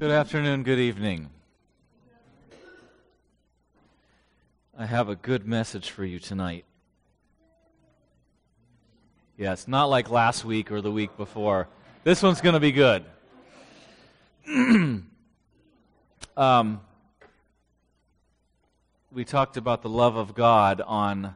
Good afternoon, good evening. I have a good message for you tonight. Yeah, it's not like last week or the week before. This one's going to be good. We talked about the love of God on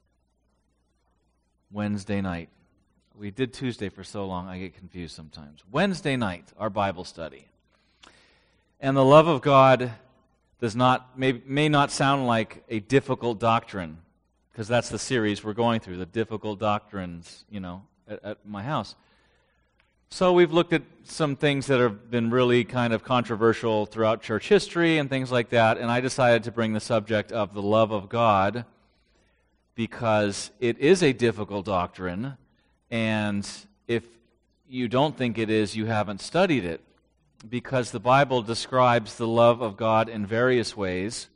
Wednesday night. We did Tuesday for so long, I get confused sometimes. Wednesday night, our Bible study. And the love of God may not sound like a difficult doctrine, because that's the series we're going through, the difficult doctrines, at my house. So we've looked at some things that have been really kind of controversial throughout church history and things like that, and I decided to bring the subject of the love of God because it is a difficult doctrine, and if you don't think it is, you haven't studied it. Because the Bible describes the love of God in various ways,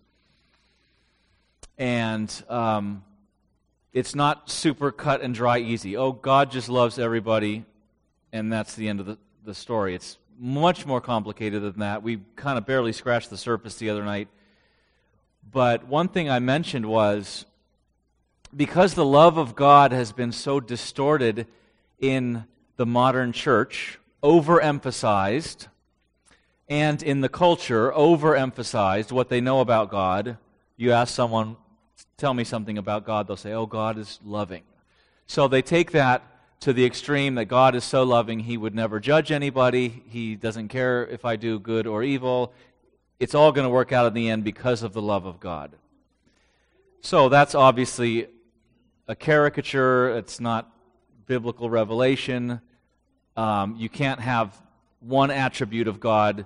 and it's not super cut and dry easy. Oh, God just loves everybody, and that's the end of the story. It's much more complicated than that. We kind of barely scratched the surface the other night. But one thing I mentioned was, because the love of God has been so distorted in the modern church, overemphasized, and in the culture, overemphasized what they know about God. You ask someone, tell me something about God, they'll say, oh, God is loving. So they take that to the extreme that God is so loving, He would never judge anybody, He doesn't care if I do good or evil. It's all going to work out in the end because of the love of God. So that's obviously a caricature, it's not biblical revelation. You can't have one attribute of God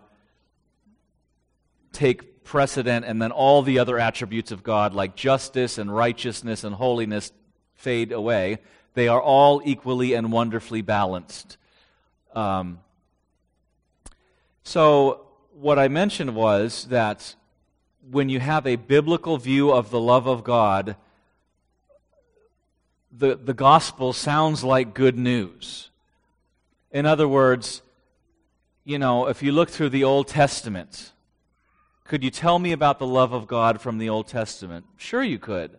take precedent and then all the other attributes of God like justice and righteousness and holiness fade away. They are all equally and wonderfully balanced. So what I mentioned was that when you have a biblical view of the love of God, the gospel sounds like good news. In other words, if you look through the Old Testament, could you tell me about the love of God from the Old Testament? Sure you could.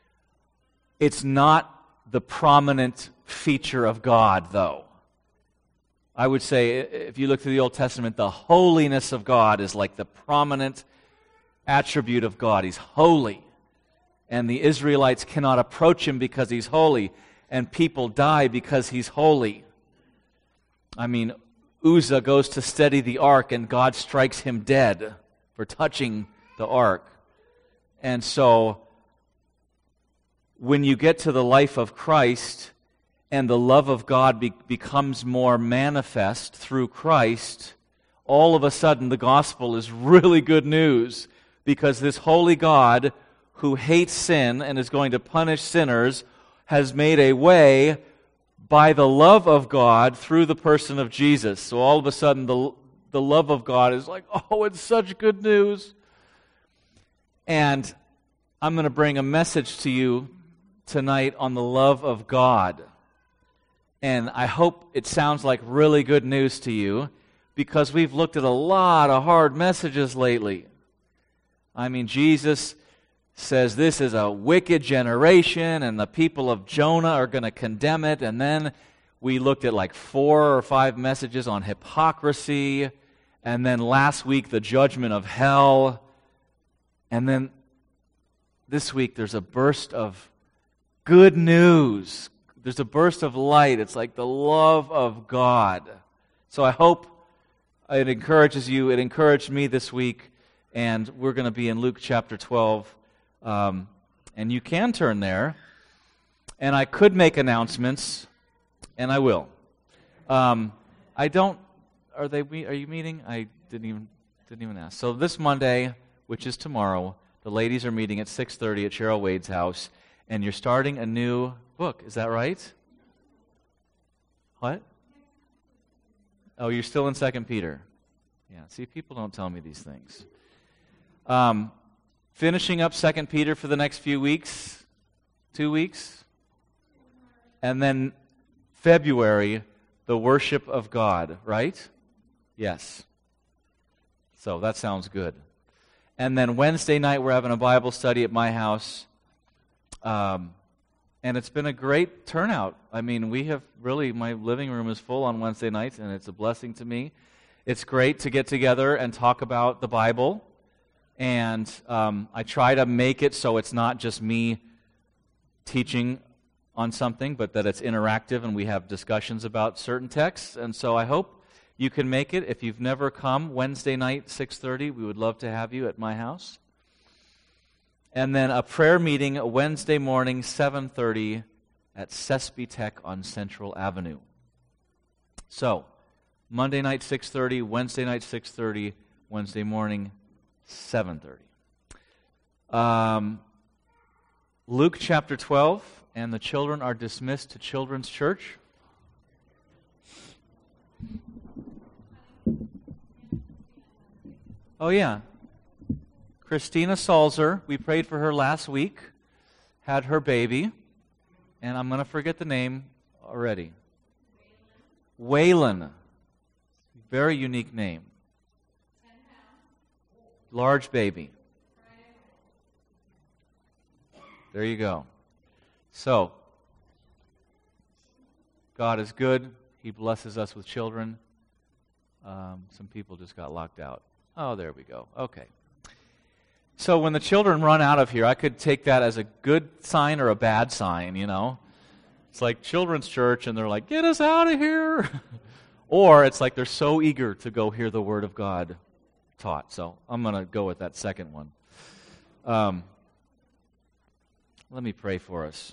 It's not the prominent feature of God, though. I would say, if you look through the Old Testament, the holiness of God is like the prominent attribute of God. He's holy. And the Israelites cannot approach Him because He's holy. And people die because He's holy. I mean, Uzzah goes to steady the ark and God strikes him dead for touching the ark. And so, when you get to the life of Christ and the love of God becomes more manifest through Christ, all of a sudden the gospel is really good news, because this holy God who hates sin and is going to punish sinners has made a way by the love of God through the person of Jesus. So all of a sudden the love of God is like, oh, it's such good news. And I'm going to bring a message to you tonight on the love of God. And I hope it sounds like really good news to you, because we've looked at a lot of hard messages lately. I mean, Jesus says this is a wicked generation and the people of Jonah are going to condemn it. And then we looked at like 4 or 5 messages on hypocrisy. And then last week, the judgment of hell. And then this week, there's a burst of good news. There's a burst of light. It's like the love of God. So I hope it encourages you. It encouraged me this week. And we're going to be in Luke chapter 12. And you can turn there. And I could make announcements, and I will. I don't. Are you meeting? I didn't even ask. So this Monday, which is tomorrow, the ladies are meeting at 6:30 at Cheryl Wade's house, and you're starting a new book. Is that right? What? Oh, you're still in 2 Peter. Yeah. See, people don't tell me these things. Finishing up 2 Peter for the next few weeks, 2 weeks, and then February, the worship of God, right? Yes. So that sounds good. And then Wednesday night, we're having a Bible study at my house. And it's been a great turnout. I mean, we have really, my living room is full on Wednesday nights, and it's a blessing to me. It's great to get together and talk about the Bible. And I try to make it so it's not just me teaching on something, but that it's interactive and we have discussions about certain texts. And so I hope you can make it. If you've never come, Wednesday night, 6:30, we would love to have you at my house. And then a prayer meeting Wednesday morning, 7:30 at Sespe Tech on Central Avenue. So, Monday night, 6:30, Wednesday night, 6:30, Wednesday morning, 7:30. Luke chapter 12, and the children are dismissed to Children's Church. Oh, yeah. Christina Salzer, we prayed for her last week, had her baby, and I'm going to forget the name already. Waylon. Very unique name. Large baby. There you go. So, God is good. He blesses us with children. Some people just got locked out. Oh, there we go. Okay. So when the children run out of here, I could take that as a good sign or a bad sign, you know. It's like children's church, and they're like, get us out of here. Or it's like they're so eager to go hear the Word of God taught. So I'm going to go with that second one. Let me pray for us.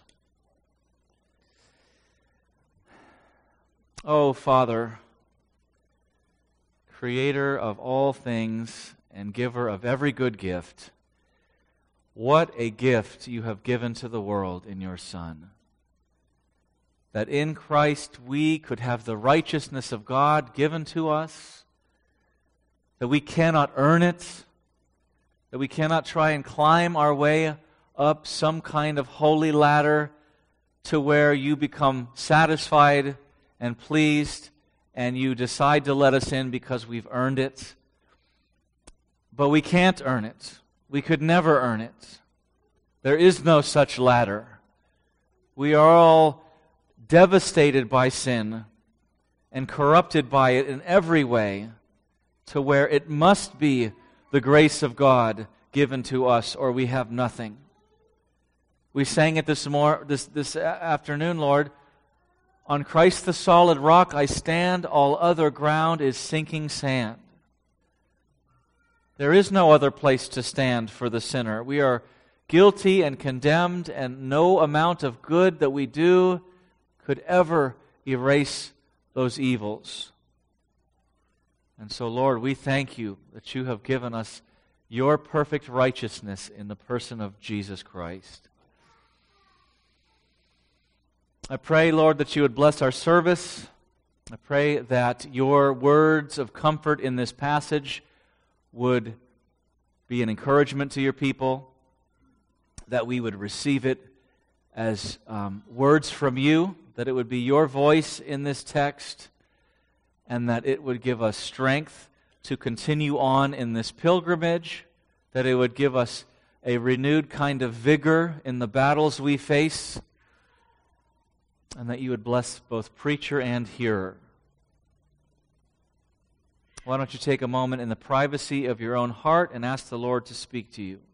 Oh, Father, Creator of all things and giver of every good gift, what a gift you have given to the world in your Son. That in Christ we could have the righteousness of God given to us, that we cannot earn it, that we cannot try and climb our way up some kind of holy ladder to where you become satisfied and pleased and you decide to let us in because we've earned it. But we can't earn it. We could never earn it. There is no such ladder. We are all devastated by sin and corrupted by it in every way to where it must be the grace of God given to us or we have nothing. We sang it this afternoon, Lord. On Christ the solid rock I stand, all other ground is sinking sand. There is no other place to stand for the sinner. We are guilty and condemned, and no amount of good that we do could ever erase those evils. And so, Lord, we thank you that you have given us your perfect righteousness in the person of Jesus Christ. I pray, Lord, that you would bless our service. I pray that your words of comfort in this passage would be an encouragement to your people, that we would receive it as words from you, that it would be your voice in this text, and that it would give us strength to continue on in this pilgrimage, that it would give us a renewed kind of vigor in the battles we face, and that you would bless both preacher and hearer. Why don't you take a moment in the privacy of your own heart and ask the Lord to speak to you.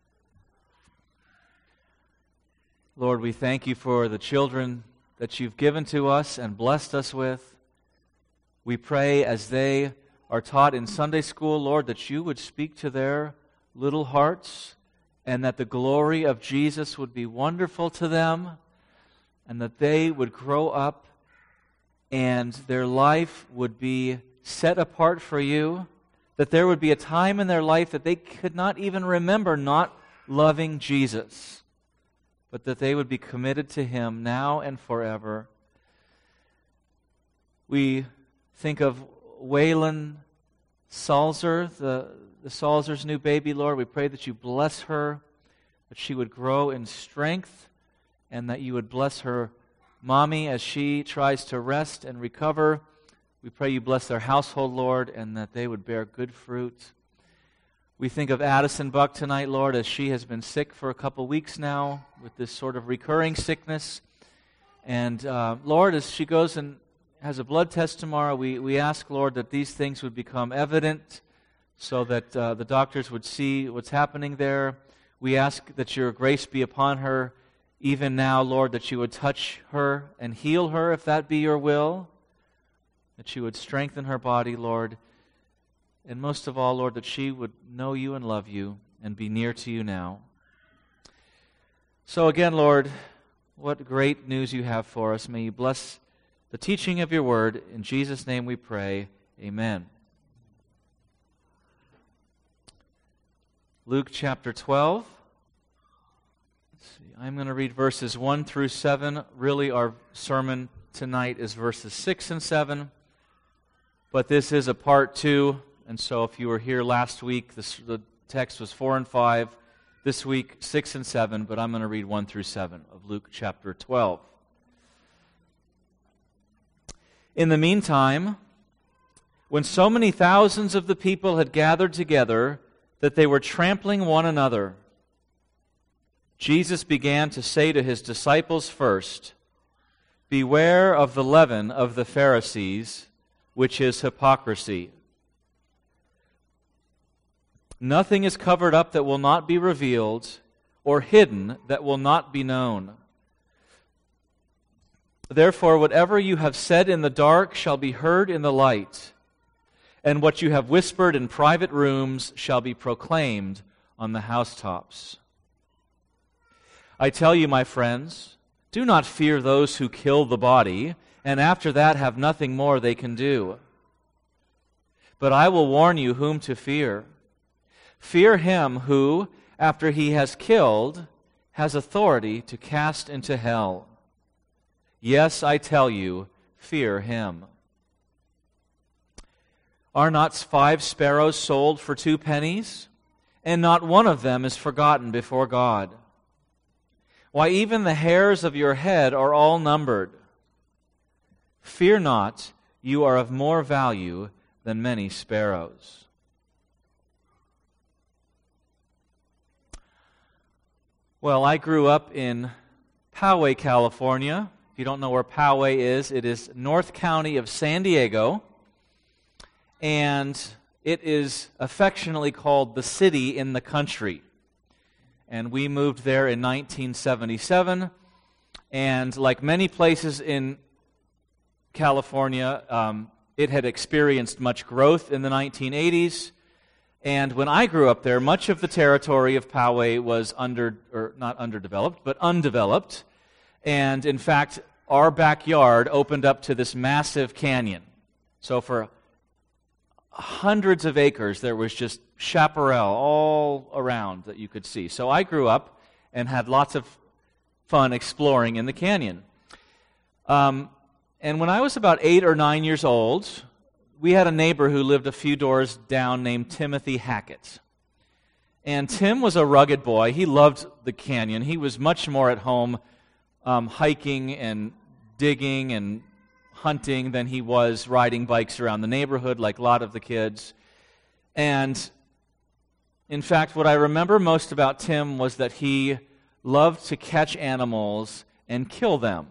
Lord, we thank you for the children that you've given to us and blessed us with. We pray as they are taught in Sunday school, Lord, that you would speak to their little hearts and that the glory of Jesus would be wonderful to them, and that they would grow up and their life would be set apart for you, that there would be a time in their life that they could not even remember not loving Jesus, but that they would be committed to him now and forever. We think of Waylon Salzer, the Salzer's new baby, Lord. We pray that you bless her, that she would grow in strength, and that you would bless her mommy as she tries to rest and recover. We pray you bless their household, Lord, and that they would bear good fruit. We think of Addison Buck tonight, Lord, as she has been sick for a couple weeks now with this sort of recurring sickness. And Lord, as she goes and has a blood test tomorrow, we ask, Lord, that these things would become evident so that the doctors would see what's happening there. We ask that your grace be upon her even now, Lord, that you would touch her and heal her if that be your will, that you would strengthen her body, Lord, and most of all, Lord, that she would know you and love you and be near to you now. So again, Lord, what great news you have for us. May you bless the teaching of your word. In Jesus' name we pray. Amen. Luke chapter 12. Let's see. I'm going to read verses 1 through 7. Really, our sermon tonight is verses 6 and 7. But this is a part 2. And so if you were here last week, the text was 4 and 5. This week, 6 and 7. But I'm going to read 1 through 7 of Luke chapter 12. In the meantime, when so many thousands of the people had gathered together that they were trampling one another, Jesus began to say to his disciples first, "Beware of the leaven of the Pharisees, which is hypocrisy. Nothing is covered up that will not be revealed, or hidden that will not be known. Therefore, whatever you have said in the dark shall be heard in the light, and what you have whispered in private rooms shall be proclaimed on the housetops. I tell you, my friends, do not fear those who kill the body, and after that have nothing more they can do. But I will warn you whom to fear. Fear him who, after he has killed, has authority to cast into hell. Yes, I tell you, fear him. Are not 5 sparrows sold for 2 pennies? And not one of them is forgotten before God. Why, even the hairs of your head are all numbered. Fear not, you are of more value than many sparrows." Well, I grew up in Poway, California. If you don't know where Poway is, it is North County of San Diego. And it is affectionately called the city in the country. And we moved there in 1977. And like many places in California, it had experienced much growth in the 1980s. And when I grew up there, much of the territory of Poway was not underdeveloped, but undeveloped. And in fact, our backyard opened up to this massive canyon. So for hundreds of acres, there was just chaparral all around that you could see. So I grew up and had lots of fun exploring in the canyon. And when I was about 8 or 9 years old, we had a neighbor who lived a few doors down named Timothy Hackett. And Tim was a rugged boy. He loved the canyon. He was much more at home hiking and digging and hunting than he was riding bikes around the neighborhood like a lot of the kids. And in fact, what I remember most about Tim was that he loved to catch animals and kill them.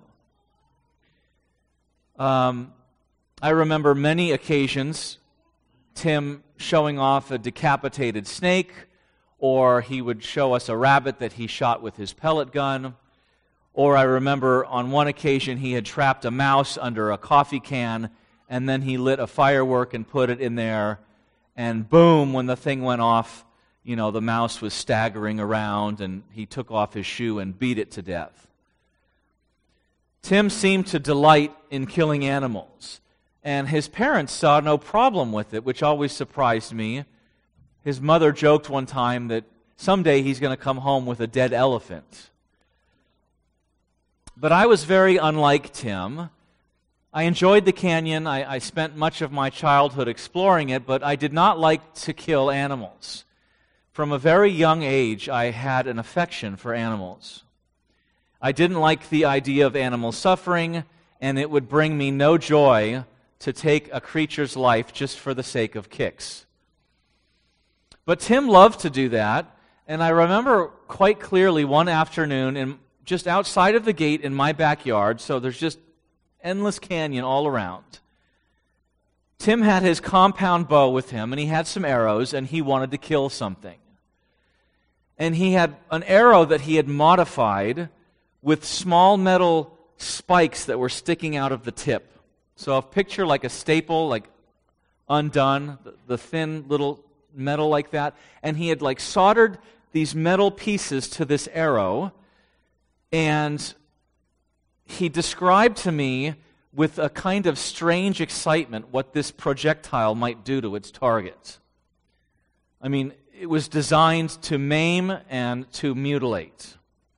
I remember many occasions Tim showing off a decapitated snake, or he would show us a rabbit that he shot with his pellet gun. Or I remember on one occasion he had trapped a mouse under a coffee can, and then he lit a firework and put it in there, and boom, when the thing went off, the mouse was staggering around, and he took off his shoe and beat it to death. Tim seemed to delight in killing animals, and his parents saw no problem with it, which always surprised me. His mother joked one time that someday he's going to come home with a dead elephant. But I was very unlike Tim. I enjoyed the canyon. I spent much of my childhood exploring it, but I did not like to kill animals. From a very young age, I had an affection for animals. I didn't like the idea of animal suffering, and it would bring me no joy to take a creature's life just for the sake of kicks. But Tim loved to do that, and I remember quite clearly one afternoon just outside of the gate in my backyard, so there's just endless canyon all around. Tim had his compound bow with him, and he had some arrows, and he wanted to kill something. And he had an arrow that he had modified with small metal spikes that were sticking out of the tip. So a picture like a staple, like undone, the thin little metal like that. And he had like soldered these metal pieces to this arrow. And he described to me with a kind of strange excitement what this projectile might do to its target. I mean, it was designed to maim and to mutilate.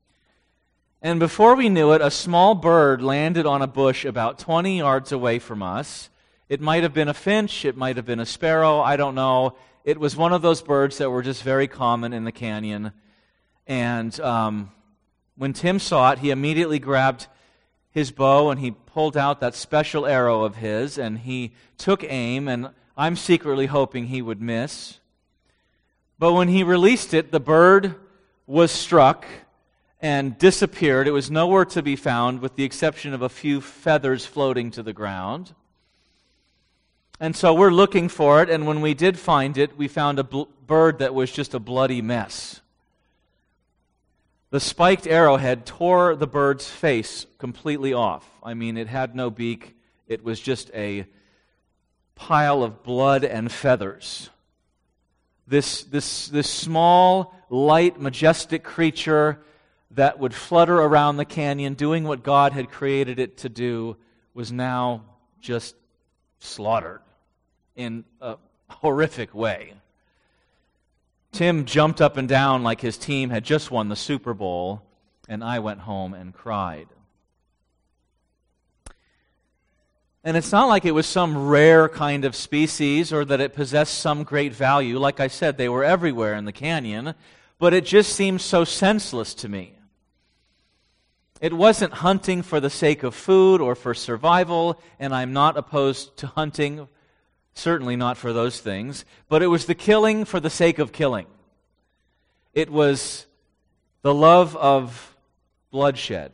And before we knew it, a small bird landed on a bush about 20 yards away from us. It might have been a finch, it might have been a sparrow, I don't know. It was one of those birds that were just very common in the canyon. And when Tim saw it, he immediately grabbed his bow and he pulled out that special arrow of his and he took aim, and I'm secretly hoping he would miss. But when he released it, the bird was struck and disappeared. It was nowhere to be found with the exception of a few feathers floating to the ground. And so we're looking for it, and when we did find it, we found a bird that was just a bloody mess. The spiked arrowhead tore the bird's face completely off. I mean, it had no beak. It was just a pile of blood and feathers. This small, light, majestic creature that would flutter around the canyon doing what God had created it to do was now just slaughtered in a horrific way. Tim jumped up and down like his team had just won the Super Bowl, and I went home and cried. And it's not like it was some rare kind of species or that it possessed some great value. Like I said, they were everywhere in the canyon, but it just seemed so senseless to me. It wasn't hunting for the sake of food or for survival, and I'm not opposed to hunting, certainly not for those things, but it was the killing for the sake of killing. It was the love of bloodshed.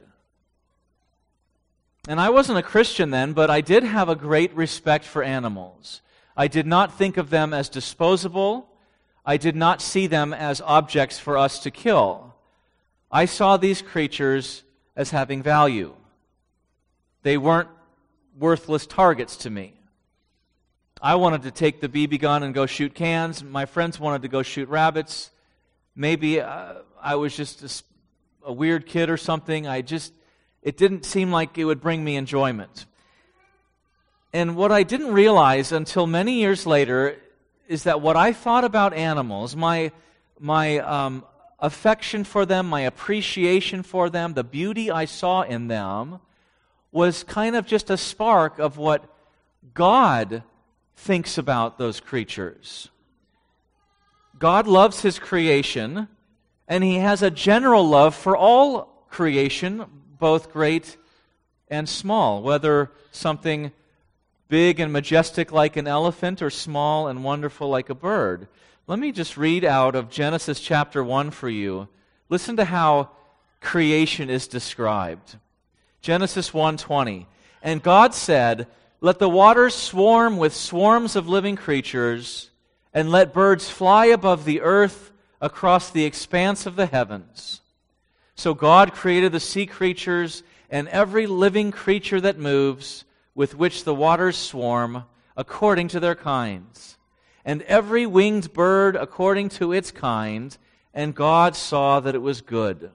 And I wasn't a Christian then, but I did have a great respect for animals. I did not think of them as disposable. I did not see them as objects for us to kill. I saw these creatures as having value. They weren't worthless targets to me. I wanted to take the BB gun and go shoot cans. My friends wanted to go shoot rabbits. Maybe I was just a weird kid or something. It didn't seem like it would bring me enjoyment. And what I didn't realize until many years later is that what I thought about animals, my affection for them, my appreciation for them, the beauty I saw in them, was kind of just a spark of what God thinks about those creatures. God loves His creation, and He has a general love for all creation, both great and small, whether something big and majestic like an elephant or small and wonderful like a bird. Let me just read out of Genesis chapter 1 for you. Listen to how creation is described. Genesis 1:20. And God said, "Let the waters swarm with swarms of living creatures, and let birds fly above the earth across the expanse of the heavens." So God created the sea creatures and every living creature that moves, with which the waters swarm, according to their kinds, and every winged bird according to its kind, and God saw that it was good.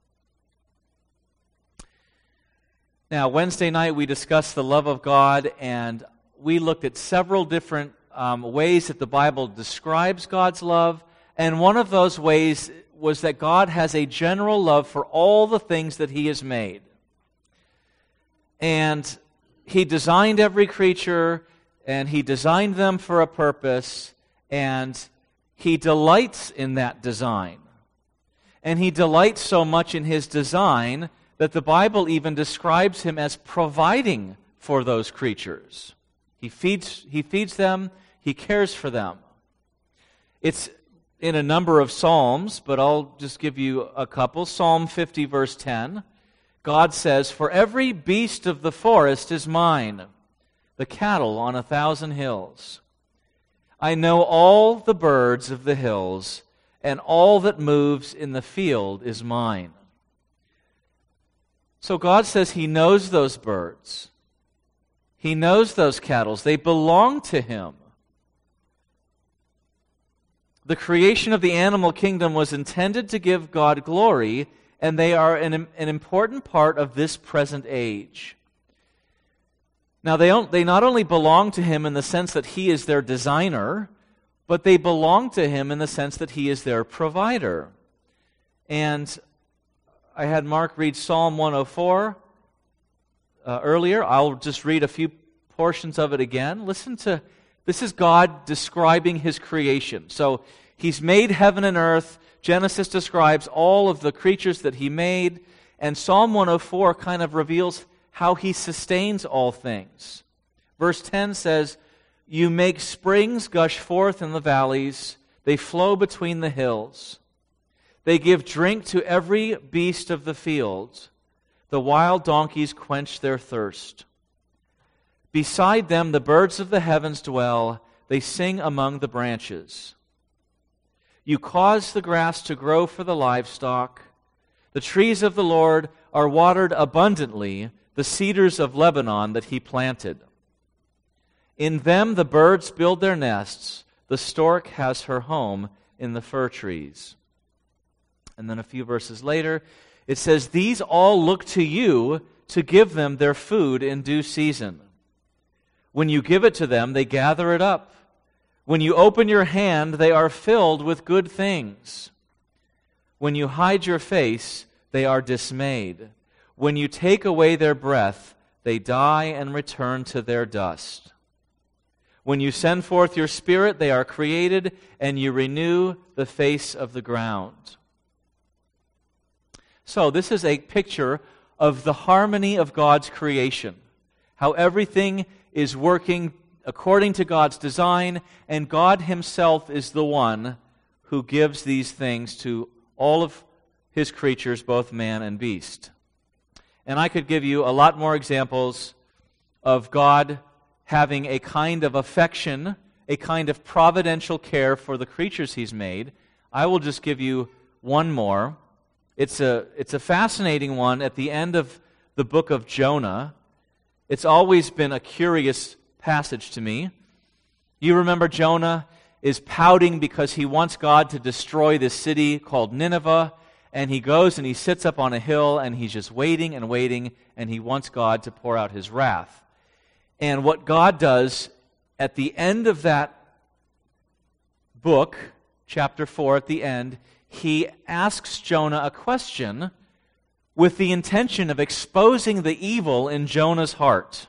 Now, Wednesday night we discussed the love of God, and we looked at several different ways that the Bible describes God's love, and one of those ways was that God has a general love for all the things that He has made. And He designed every creature, and He designed them for a purpose, and He delights in that design. And He delights so much in His design that the Bible even describes Him as providing for those creatures. He feeds them, He cares for them. It's in a number of Psalms, but I'll just give you a couple. Psalm 50, verse 10. God says, "For every beast of the forest is mine, the cattle on 1,000 hills. I know all the birds of the hills, and all that moves in the field is mine." So God says He knows those birds. He knows those cattle. They belong to Him. The creation of the animal kingdom was intended to give God glory, and they are an important part of this present age. Now, they not only belong to Him in the sense that He is their designer, but they belong to Him in the sense that He is their provider. And I had Mark read Psalm 104 earlier. I'll just read a few portions of it again. Listen to, this is God describing His creation. So He's made heaven and earth. Genesis describes all of the creatures that He made. And Psalm 104 kind of reveals how He sustains all things. Verse 10 says, "You make springs gush forth in the valleys. They flow between the hills. They give drink to every beast of the field. The wild donkeys quench their thirst. Beside them the birds of the heavens dwell. They sing among the branches. You cause the grass to grow for the livestock. The trees of the Lord are watered abundantly, the cedars of Lebanon that He planted. In them the birds build their nests. The stork has her home in the fir trees." And then a few verses later, it says, "These all look to you to give them their food in due season. When you give it to them, they gather it up. When you open your hand, they are filled with good things. When you hide your face, they are dismayed. When you take away their breath, they die and return to their dust. When you send forth your Spirit, they are created, and you renew the face of the ground." So this is a picture of the harmony of God's creation, how everything is working according to God's design, and God Himself is the one who gives these things to all of His creatures, both man and beast. And I could give you a lot more examples of God having a kind of affection, a kind of providential care for the creatures He's made. I will just give you one more. It's a fascinating one at the end of the book of Jonah. It's always been a curious passage to me. You remember Jonah is pouting because he wants God to destroy this city called Nineveh, and he goes and he sits up on a hill and he's just waiting and waiting, and he wants God to pour out His wrath. And what God does at the end of that book, chapter 4 at the end, He asks Jonah a question with the intention of exposing the evil in Jonah's heart.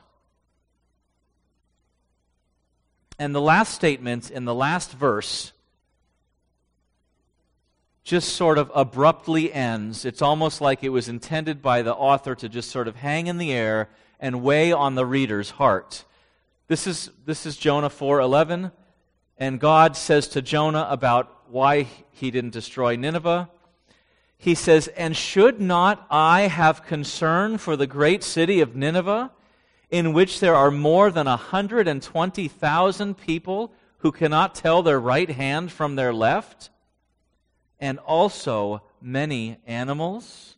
And the last statement in the last verse just sort of abruptly ends. It's almost like it was intended by the author to just sort of hang in the air and weigh on the reader's heart. This is Jonah 4:11, and God says to Jonah about why he didn't destroy Nineveh. He says, "And should not I have concern for the great city of Nineveh, in which there are more than 120,000 people who cannot tell their right hand from their left, and also many animals?"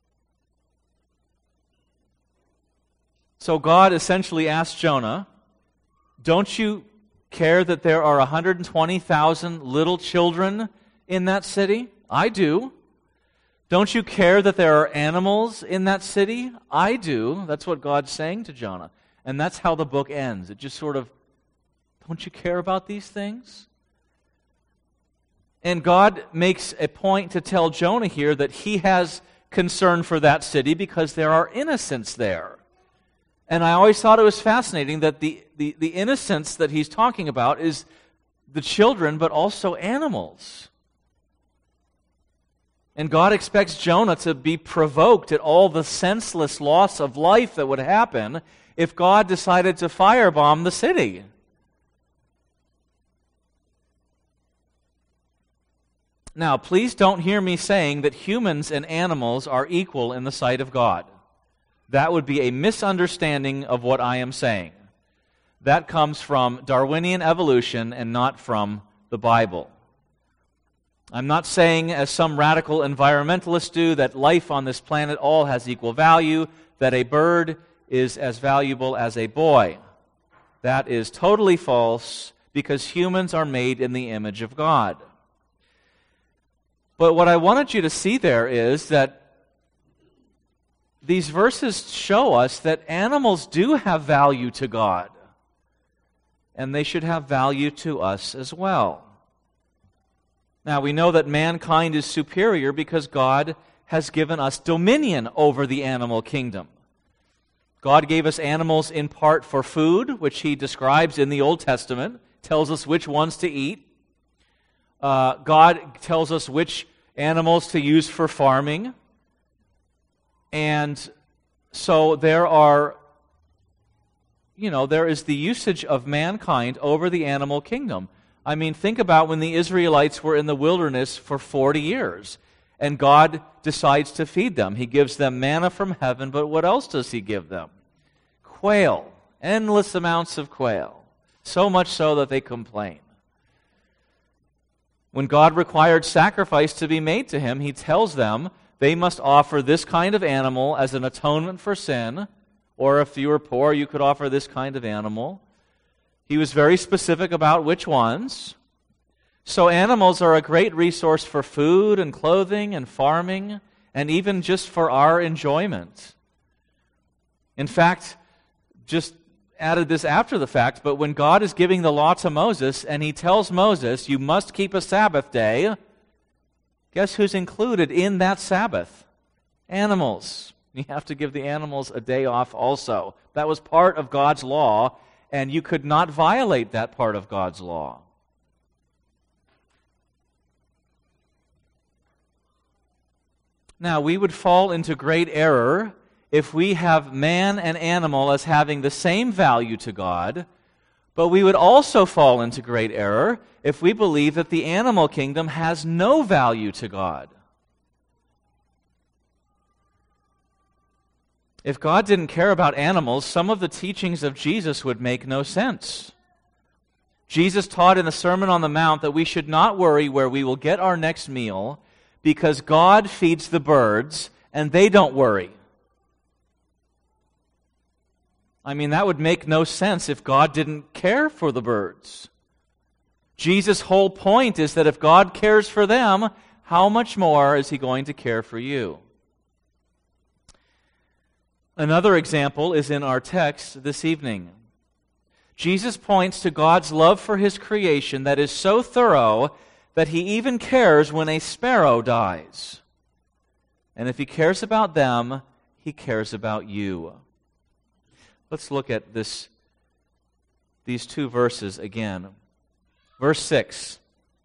So God essentially asked Jonah, don't you care that there are 120,000 little children in that city? I do. Don't you care that there are animals in that city? I do. That's what God's saying to Jonah. And that's how the book ends. It just sort of, don't you care about these things? And God makes a point to tell Jonah here that He has concern for that city because there are innocents there. And I always thought it was fascinating that the innocence that He's talking about is the children, but also animals. And God expects Jonah to be provoked at all the senseless loss of life that would happen if God decided to firebomb the city. Now, please don't hear me saying that humans and animals are equal in the sight of God. That would be a misunderstanding of what I am saying. That comes from Darwinian evolution and not from the Bible. I'm not saying, as some radical environmentalists do, that life on this planet all has equal value, that a bird is as valuable as a boy. That is totally false, because humans are made in the image of God. But what I wanted you to see there is that these verses show us that animals do have value to God, and they should have value to us as well. Now, we know that mankind is superior because God has given us dominion over the animal kingdom. God gave us animals in part for food, which He describes in the Old Testament, tells us which ones to eat. God tells us which animals to use for farming. And so there is the usage of mankind over the animal kingdom. I mean, think about when the Israelites were in the wilderness for 40 years, and God decides to feed them. He gives them manna from heaven, but what else does He give them? Quail, endless amounts of quail, so much so that they complain. When God required sacrifice to be made to Him, He tells them they must offer this kind of animal as an atonement for sin, or if you were poor, you could offer this kind of animal. He was very specific about which ones. So animals are a great resource for food and clothing and farming, and even just for our enjoyment. In fact, just added this after the fact, but when God is giving the law to Moses, and He tells Moses, you must keep a Sabbath day, guess who's included in that Sabbath? Animals. You have to give the animals a day off also. That was part of God's law, and you could not violate that part of God's law. Now, we would fall into great error if we have man and animal as having the same value to God, but we would also fall into great error if we believe that the animal kingdom has no value to God. If God didn't care about animals, some of the teachings of Jesus would make no sense. Jesus taught in the Sermon on the Mount that we should not worry where we will get our next meal because God feeds the birds and they don't worry. I mean, that would make no sense if God didn't care for the birds. Jesus' whole point is that if God cares for them, how much more is He going to care for you? Another example is in our text this evening. Jesus points to God's love for His creation that is so thorough that He even cares when a sparrow dies. And if He cares about them, He cares about you. Let's look at these two verses again. Verse 6.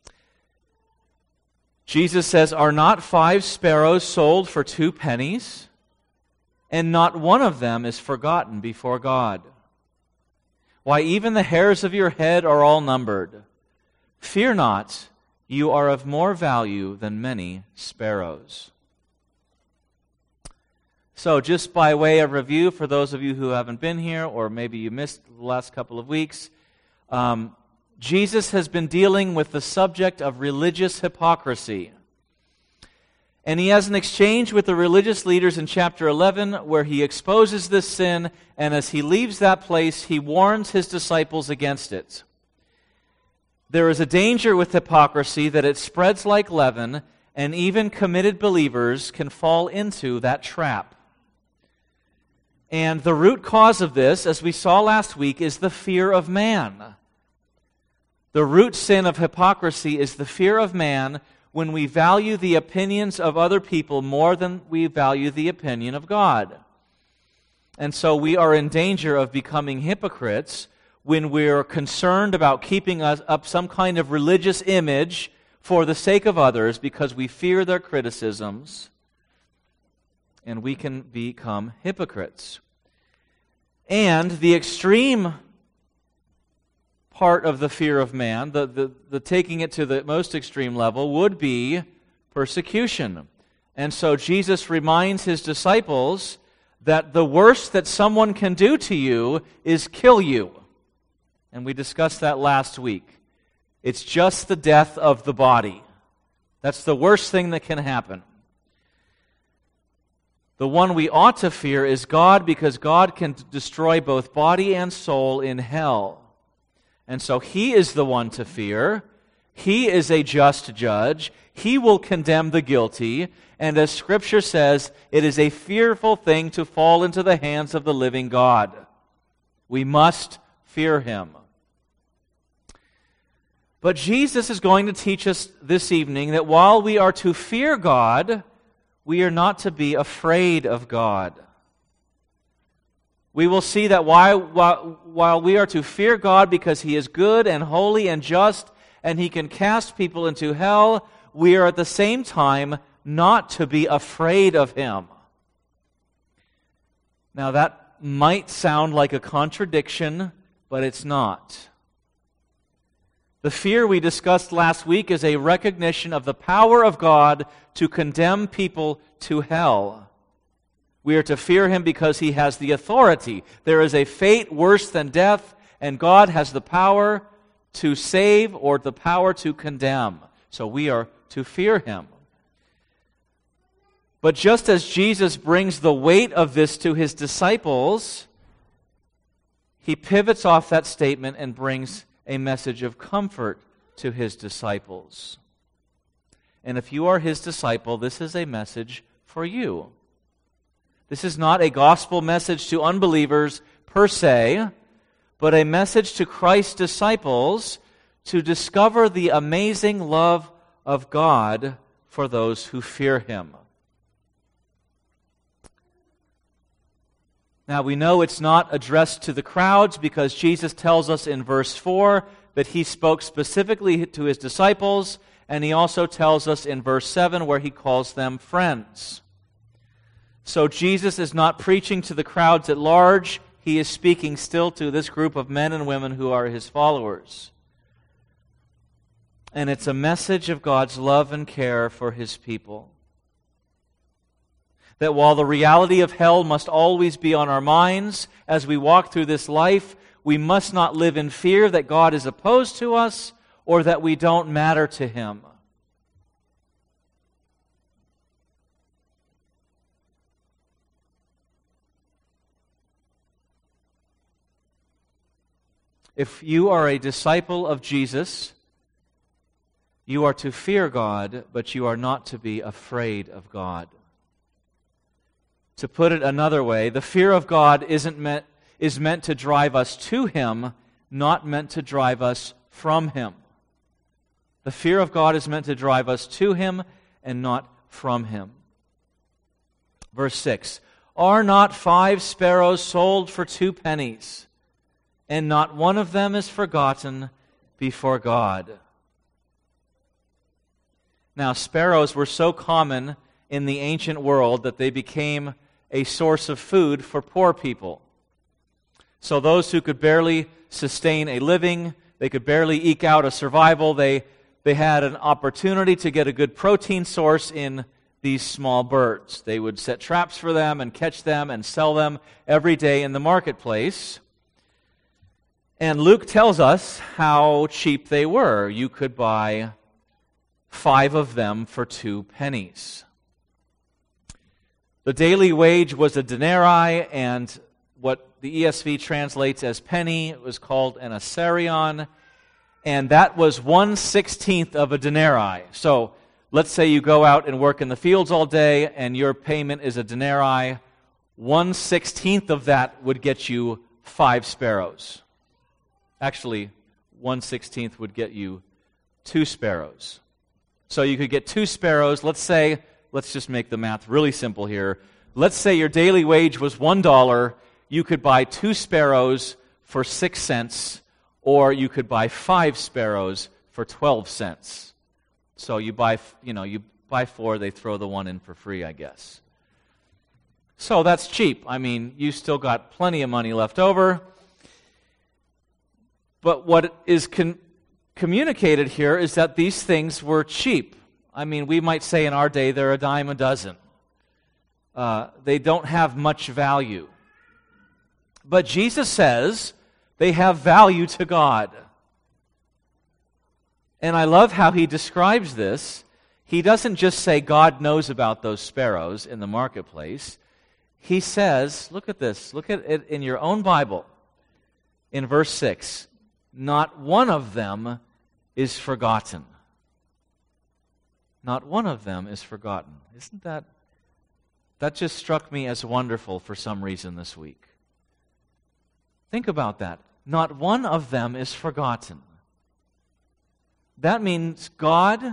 Jesus says, "Are not 5 sparrows sold for 2 pennies? And not one of them is forgotten before God. Why, even the hairs of your head are all numbered. Fear not, you are of more value than many sparrows." So, just by way of review, for those of you who haven't been here, or maybe you missed the last couple of weeks, Jesus has been dealing with the subject of religious hypocrisy. And He has an exchange with the religious leaders in chapter 11 where He exposes this sin, and as He leaves that place, He warns His disciples against it. There is a danger with hypocrisy that it spreads like leaven, and even committed believers can fall into that trap. And the root cause of this, as we saw last week, is the fear of man. The root sin of hypocrisy is the fear of man, when we value the opinions of other people more than we value the opinion of God. And so we are in danger of becoming hypocrites when we're concerned about keeping up some kind of religious image for the sake of others because we fear their criticisms, and we can become hypocrites. And the extreme part of the fear of man, the taking it to the most extreme level, would be persecution. And so Jesus reminds his disciples that the worst that someone can do to you is kill you. And we discussed that last week. It's just the death of the body. That's the worst thing that can happen. The one we ought to fear is God, because God can destroy both body and soul in hell. And so he is the one to fear. He is a just judge. He will condemn the guilty. And as Scripture says, it is a fearful thing to fall into the hands of the living God. We must fear him. But Jesus is going to teach us this evening that while we are to fear God, we are not to be afraid of God. We will see that while we are to fear God because he is good and holy and just, and he can cast people into hell, we are at the same time not to be afraid of him. Now that might sound like a contradiction, but it's not. The fear we discussed last week is a recognition of the power of God to condemn people to hell. We are to fear him because he has the authority. There is a fate worse than death, and God has the power to save or the power to condemn. So we are to fear him. But just as Jesus brings the weight of this to his disciples, he pivots off that statement and brings a message of comfort to his disciples. And if you are his disciple, this is a message for you. This is not a gospel message to unbelievers per se, but a message to Christ's disciples to discover the amazing love of God for those who fear him. Now we know it's not addressed to the crowds because Jesus tells us in verse 4 that he spoke specifically to his disciples, and he also tells us in verse 7 where he calls them friends. So Jesus is not preaching to the crowds at large. He is speaking still to this group of men and women who are his followers. And it's a message of God's love and care for his people. That while the reality of hell must always be on our minds as we walk through this life, we must not live in fear that God is opposed to us or that we don't matter to him. If you are a disciple of Jesus, you are to fear God, but you are not to be afraid of God. To put it another way, the fear of God is meant to drive us to him, not meant to drive us from him. The fear of God is meant to drive us to him and not from him. Verse 6, "Are not 5 sparrows sold for 2 pennies? And not one of them is forgotten before God." Now, sparrows were so common in the ancient world that they became a source of food for poor people. So those who could barely sustain a living, they could barely eke out a survival, they had an opportunity to get a good protein source in these small birds. They would set traps for them and catch them and sell them every day in the marketplace. And Luke tells us how cheap they were. You could buy 5 of them for 2 pennies. The daily wage was a denarii, and what the ESV translates as penny was called an assarion, and that was 1/16 of a denarii. So let's say you go out and work in the fields all day, and your payment is a denarii. 1/16 of that would get you 5 sparrows. Actually, 1/16 would get you 2 sparrows. So you could get 2 sparrows. Let's just make the math really simple here. Let's say your daily wage was $1. You could buy 2 sparrows for 6 cents, or you could buy 5 sparrows for 12 cents. So you buy 4, they throw the one in for free, I guess. So that's cheap. I mean, you still got plenty of money left over. But what is communicated here is that these things were cheap. I mean, we might say in our day they're a dime a dozen. They don't have much value. But Jesus says they have value to God. And I love how he describes this. He doesn't just say God knows about those sparrows in the marketplace. He says, look at this, look at it in your own Bible. In verse 6, not one of them is forgotten. Not one of them is forgotten. Isn't that just struck me as wonderful for some reason this week. Think about that. Not one of them is forgotten. That means God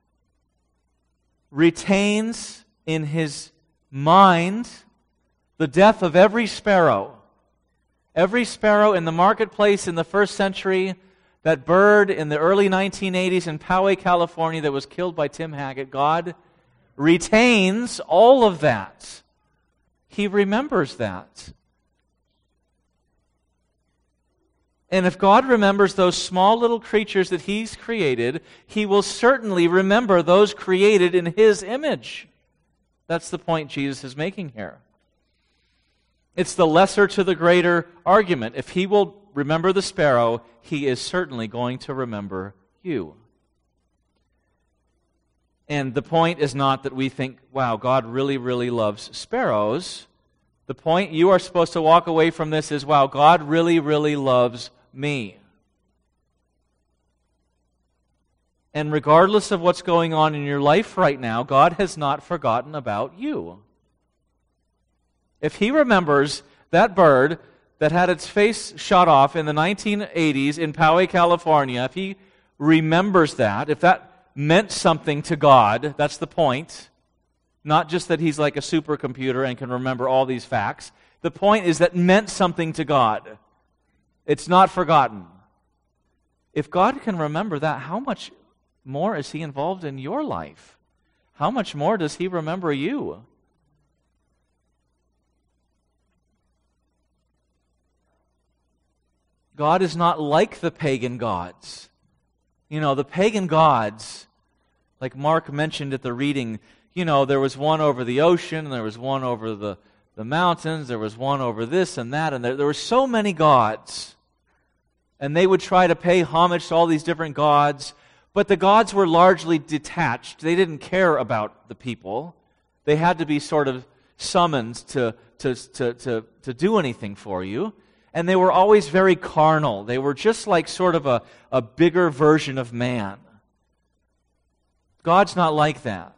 retains in his mind the death of every sparrow. Every sparrow in the marketplace in the first century, that bird in the early 1980s in Poway, California that was killed by Tim Haggett, God retains all of that. He remembers that. And if God remembers those small little creatures that he's created, he will certainly remember those created in his image. That's the point Jesus is making here. It's the lesser to the greater argument. If he will remember the sparrow, he is certainly going to remember you. And the point is not that we think, wow, God really, really loves sparrows. The point you are supposed to walk away from this is, wow, God really, really loves me. And regardless of what's going on in your life right now, God has not forgotten about you. If he remembers that bird that had its face shot off in the 1980s in Poway, California, if he remembers that, if that meant something to God, that's the point. Not just that he's like a supercomputer and can remember all these facts. The point is that meant something to God. It's not forgotten. If God can remember that, how much more is he involved in your life? How much more does he remember you? God is not like the pagan gods. You know, the pagan gods, like Mark mentioned at the reading, you know, there was one over the ocean, and there was one over the mountains, there was one over this and that, and there were so many gods. And they would try to pay homage to all these different gods, but the gods were largely detached. They didn't care about the people. They had to be sort of summoned to do anything for you. And they were always very carnal. They were just like sort of a bigger version of man. God's not like that.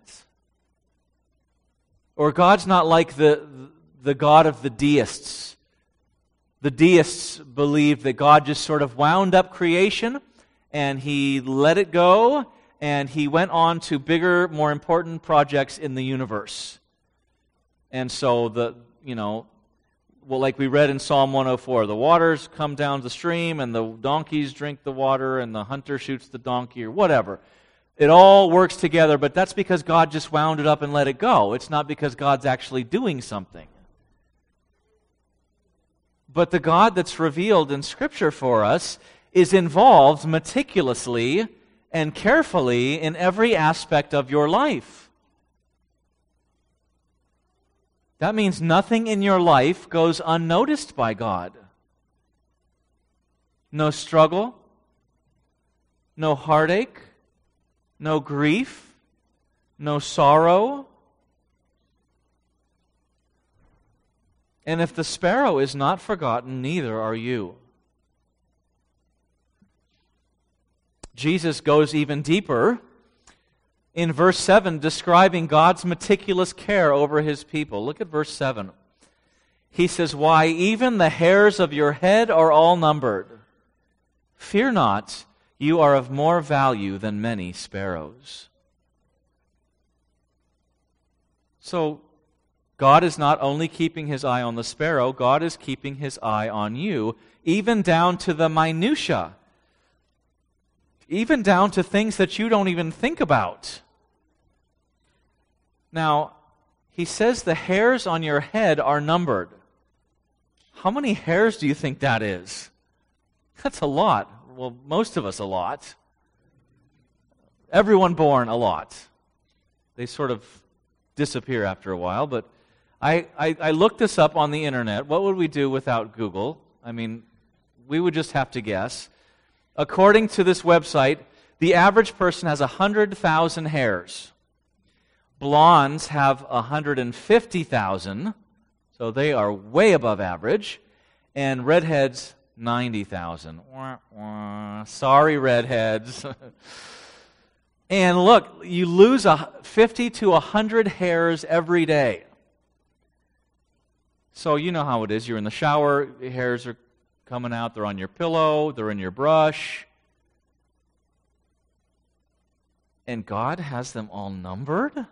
Or God's not like the God of the deists. The deists believed that God just sort of wound up creation and he let it go and he went on to bigger, more important projects in the universe. And so like we read in Psalm 104, the waters come down the stream and the donkeys drink the water and the hunter shoots the donkey or whatever. It all works together, but that's because God just wound it up and let it go. It's not because God's actually doing something. But the God that's revealed in Scripture for us is involved meticulously and carefully in every aspect of your life. That means nothing in your life goes unnoticed by God. No struggle, no heartache, no grief, no sorrow. And if the sparrow is not forgotten, neither are you. Jesus goes even deeper in verse 7, describing God's meticulous care over his people. Look at verse 7. He says, "Why, even the hairs of your head are all numbered. Fear not, you are of more value than many sparrows." So, God is not only keeping his eye on the sparrow, God is keeping his eye on you, even down to the minutia, even down to things that you don't even think about. Now, he says the hairs on your head are numbered. How many hairs do you think that is? That's a lot. Well, most of us a lot. Everyone born a lot. They sort of disappear after a while, but I looked this up on the internet. What would we do without Google? I mean, we would just have to guess. According to this website, the average person has 100,000 hairs. Blondes have 150,000, so they are way above average. And redheads, 90,000. Sorry, redheads. And look, you lose 50 to 100 hairs every day. So you know how it is. You're in the shower, the hairs are coming out, they're on your pillow, they're in your brush. And God has them all numbered?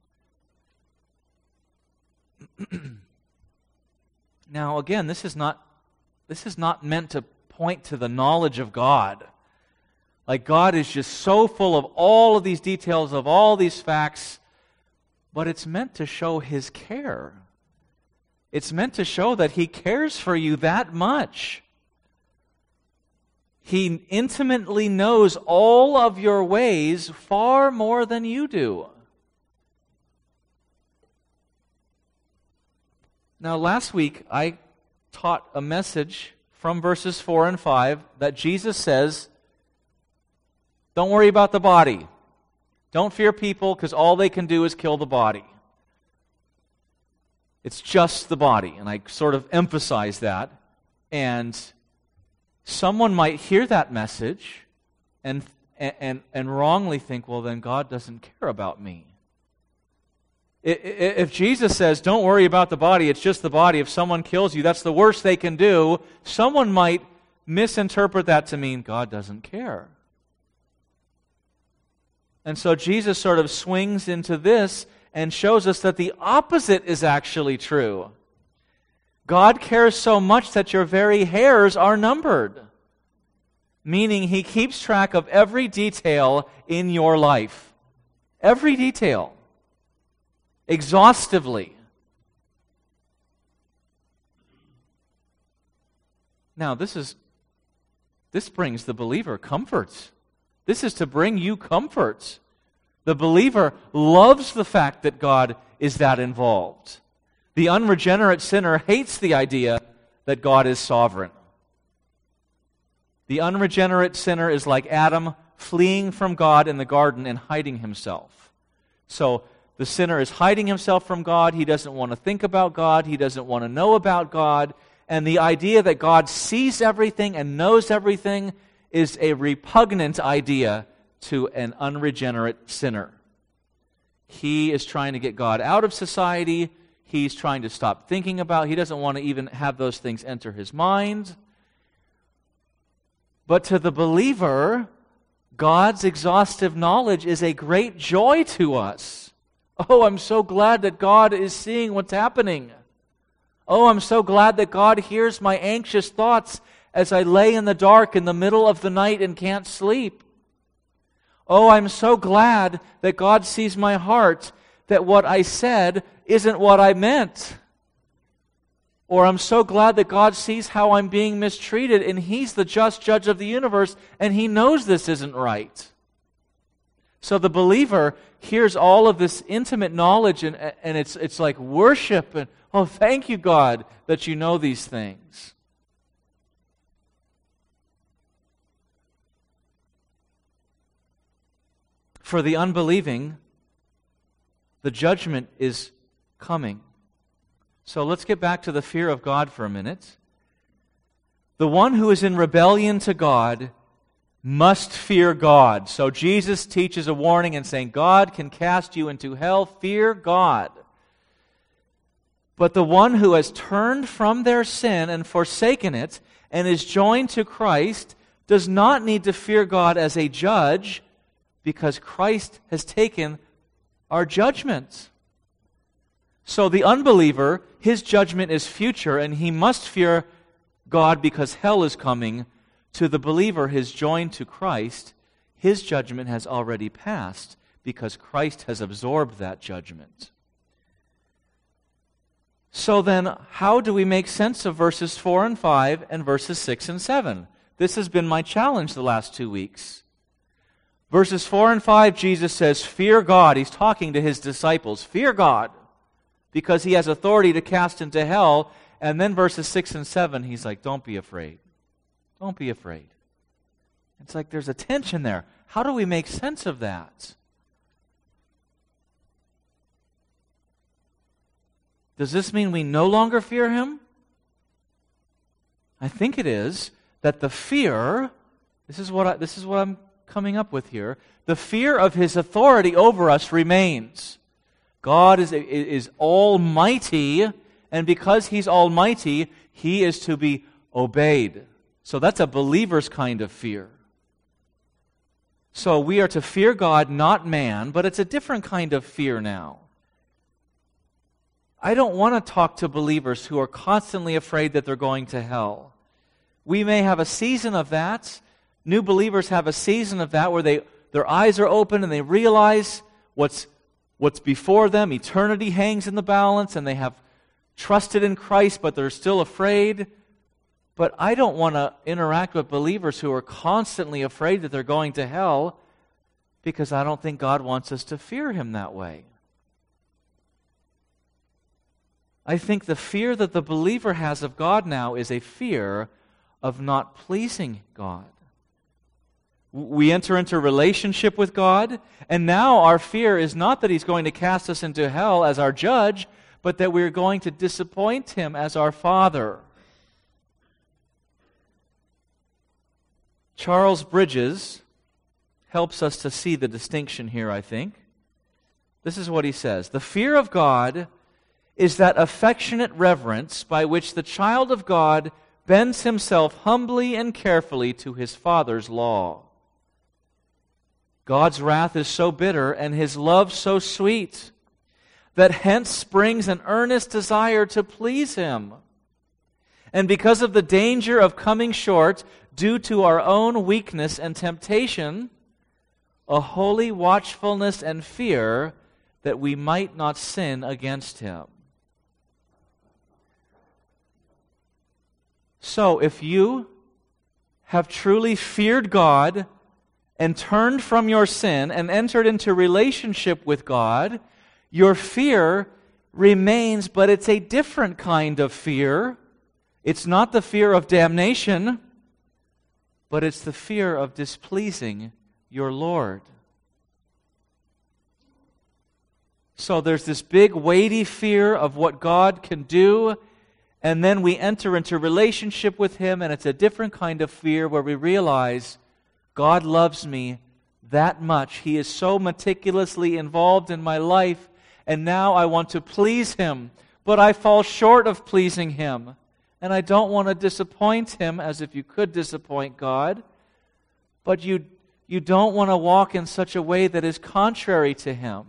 Now, again, this is not meant to point to the knowledge of God. Like, God is just so full of all of these details, of all these facts, but it's meant to show His care. It's meant to show that He cares for you that much. He intimately knows all of your ways far more than you do. Now, last week, I taught a message from verses 4 and 5 that Jesus says, don't worry about the body. Don't fear people, because all they can do is kill the body. It's just the body. And I sort of emphasize that. And someone might hear that message and wrongly think, well, then God doesn't care about me. If Jesus says, don't worry about the body, it's just the body. If someone kills you, that's the worst they can do. Someone might misinterpret that to mean God doesn't care. And so Jesus sort of swings into this and shows us that the opposite is actually true. God cares so much that your very hairs are numbered, meaning He keeps track of every detail in your life. Every detail. Exhaustively. Now, this brings the believer comfort. This is to bring you comfort. The believer loves the fact that God is that involved. The unregenerate sinner hates the idea that God is sovereign. The unregenerate sinner is like Adam fleeing from God in the garden and hiding himself. So, the sinner is hiding himself from God. He doesn't want to think about God. He doesn't want to know about God. And the idea that God sees everything and knows everything is a repugnant idea to an unregenerate sinner. He is trying to get God out of society. He's trying to stop thinking about. He doesn't want to even have those things enter his mind. But to the believer, God's exhaustive knowledge is a great joy to us. Oh, I'm so glad that God is seeing what's happening. Oh, I'm so glad that God hears my anxious thoughts as I lay in the dark in the middle of the night and can't sleep. Oh, I'm so glad that God sees my heart, that what I said isn't what I meant. Or I'm so glad that God sees how I'm being mistreated and He's the just judge of the universe and He knows this isn't right. So the believer hears all of this intimate knowledge and it's like worship and, oh, thank you, God, that you know these things. For the unbelieving, the judgment is coming. So let's get back to the fear of God for a minute. The one who is in rebellion to God must fear God. So Jesus teaches a warning and saying, God can cast you into hell. Fear God. But the one who has turned from their sin and forsaken it and is joined to Christ does not need to fear God as a judge, because Christ has taken our judgment. So the unbeliever, his judgment is future, and he must fear God because hell is coming. To the believer, his joined to Christ, his judgment has already passed because Christ has absorbed that judgment. So then, how do we make sense of verses 4 and 5 and verses 6 and 7? This has been my challenge the last 2 weeks. Verses 4 and 5, Jesus says, fear God. He's talking to his disciples. Fear God, because he has authority to cast into hell. And then verses 6 and 7, he's like, don't be afraid. Don't be afraid. It's like there's a tension there. How do we make sense of that? Does this mean we no longer fear him? I think it is that the fear, this is what I'm coming up with here, the fear of his authority over us remains. God is almighty, and because he's almighty, he is to be obeyed. So that's a believer's kind of fear. So we are to fear God, not man, but it's a different kind of fear now. I don't want to talk to believers who are constantly afraid that they're going to hell. We may have a season of that. New believers have a season of that where their eyes are open and they realize what's before them. Eternity hangs in the balance and they have trusted in Christ, but they're still afraid. But I don't want to interact with believers who are constantly afraid that they're going to hell, because I don't think God wants us to fear him that way. I think the fear that the believer has of God now is a fear of not pleasing God. We enter into a relationship with God, and now our fear is not that he's going to cast us into hell as our judge, but that we're going to disappoint him as our Father. Charles Bridges helps us to see the distinction here, I think. This is what he says. The fear of God is that affectionate reverence by which the child of God bends himself humbly and carefully to his Father's law. God's wrath is so bitter and his love so sweet that hence springs an earnest desire to please him. And because of the danger of coming short due to our own weakness and temptation, a holy watchfulness and fear that we might not sin against him. So, if you have truly feared God and turned from your sin and entered into relationship with God, your fear remains, but it's a different kind of fear. It's not the fear of damnation, but it's the fear of displeasing your Lord. So there's this big weighty fear of what God can do, and then we enter into relationship with him, and it's a different kind of fear where we realize God loves me that much. He is so meticulously involved in my life, and now I want to please him, but I fall short of pleasing him. And I don't want to disappoint him, as if you could disappoint God, but you don't want to walk in such a way that is contrary to him.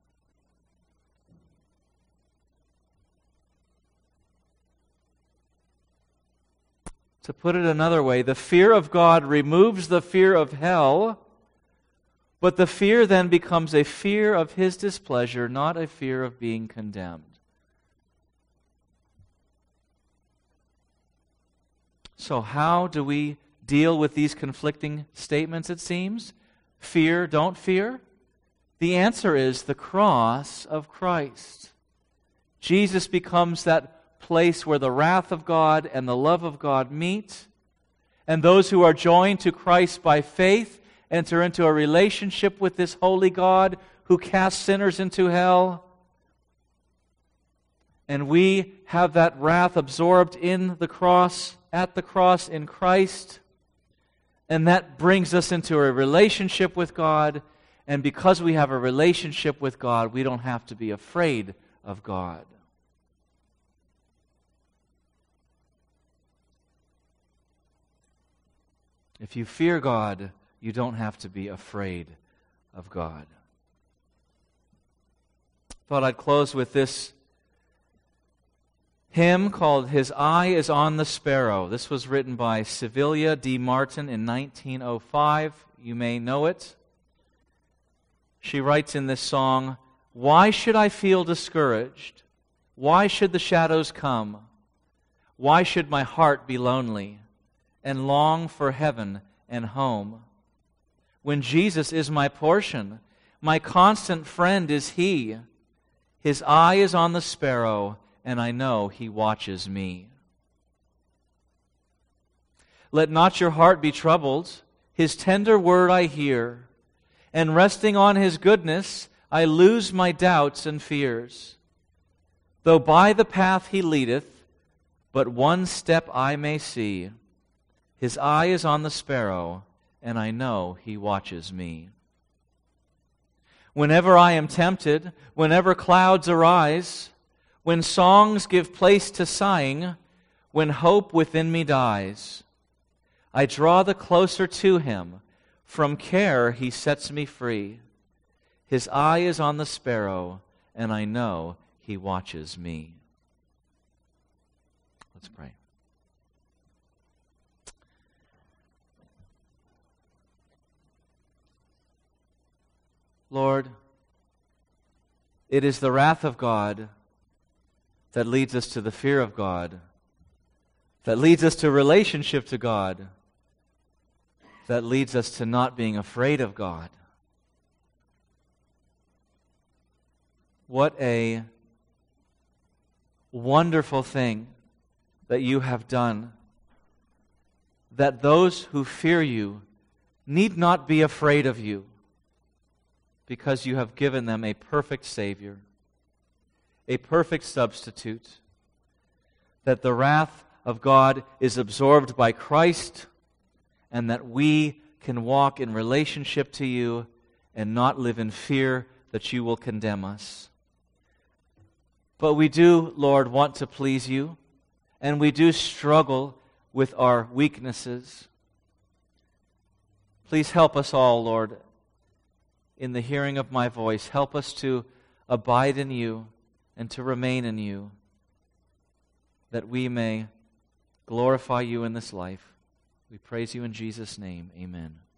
To put it another way, the fear of God removes the fear of hell, but the fear then becomes a fear of his displeasure, not a fear of being condemned. So how do we deal with these conflicting statements, it seems? Fear, don't fear? The answer is the cross of Christ. Jesus becomes that place where the wrath of God and the love of God meet, and those who are joined to Christ by faith enter into a relationship with this holy God who casts sinners into hell. And we have that wrath absorbed in the cross, at the cross in Christ, and that brings us into a relationship with God, and because we have a relationship with God, we don't have to be afraid of God. If you fear God, you don't have to be afraid of God. Thought I'd close with this hymn called "His Eye is on the Sparrow." This was written by Sevilla D. Martin in 1905. You may know it. She writes in this song, "Why should I feel discouraged? Why should the shadows come? Why should my heart be lonely? and long for heaven and home. When Jesus is my portion, my constant friend is He. His eye is on the sparrow, and I know He watches me. Let not your heart be troubled. His tender word I hear, and resting on His goodness, I lose my doubts and fears. Though by the path He leadeth, but one step I may see. His eye is on the sparrow, and I know He watches me. Whenever I am tempted, whenever clouds arise, when songs give place to sighing, when hope within me dies, I draw the closer to Him. From care He sets me free. His eye is on the sparrow, and I know He watches me. Let's pray. Lord, it is the wrath of God that leads us to the fear of God, that leads us to relationship to God, that leads us to not being afraid of God. What a wonderful thing that you have done, that those who fear you need not be afraid of you, because you have given them a perfect Savior, a perfect substitute, that the wrath of God is absorbed by Christ, and that we can walk in relationship to you and not live in fear that you will condemn us. But we do, Lord, want to please you, and we do struggle with our weaknesses. Please help us all, Lord, in the hearing of my voice. Help us to abide in you and to remain in you, that we may glorify you in this life. We praise you in Jesus' name. Amen.